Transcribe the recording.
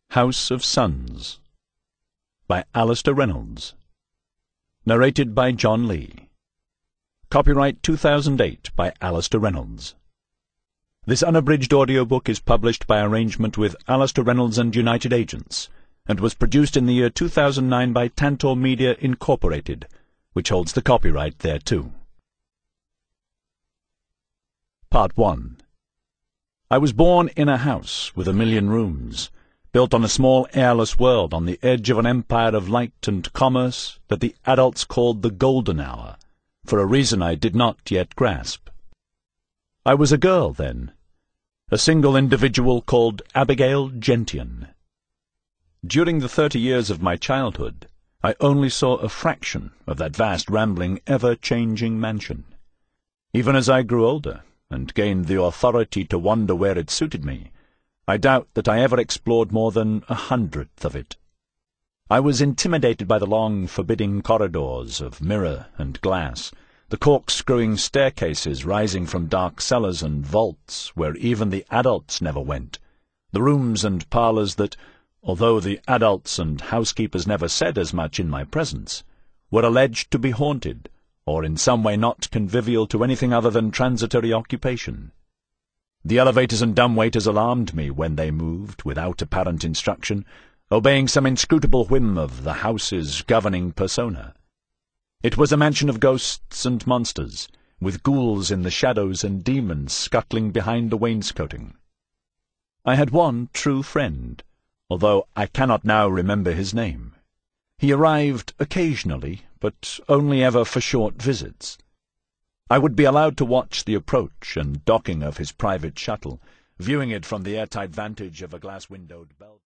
House of Suns by Alastair Reynolds. Narrated by John Lee. Copyright 2008 by Alastair Reynolds. This unabridged audiobook is published by arrangement with Alastair Reynolds and United Agents, and was produced in the year 2009 by Tantor Media Incorporated, which holds the copyright thereto. Part 1. I was born in a house with 1,000,000 rooms, built on a small airless world on the edge of an empire of light and commerce that the adults called the Golden Hour, for a reason I did not yet grasp. I was a girl then, a single individual called Abigail Gentian. During the 30 years of my childhood, I only saw a fraction of that vast, rambling, ever-changing mansion. Even as I grew older, and gained the authority to wander where it suited me, I doubt that I ever explored more than 100th of it. I was intimidated by the long, forbidding corridors of mirror and glass, the corkscrewing staircases rising from dark cellars and vaults where even the adults never went, the rooms and parlours that, although the adults and housekeepers never said as much in my presence, were alleged to be haunted, or in some way not convivial to anything other than transitory occupation. The elevators and dumbwaiters alarmed me when they moved, without apparent instruction, obeying some inscrutable whim of the house's governing persona. It was a mansion of ghosts and monsters, with ghouls in the shadows and demons scuttling behind the wainscoting. I had one true friend, although I cannot now remember his name. He arrived occasionally, but only ever for short visits. I would be allowed to watch the approach and docking of his private shuttle, viewing it from the airtight vantage of a glass-windowed bell.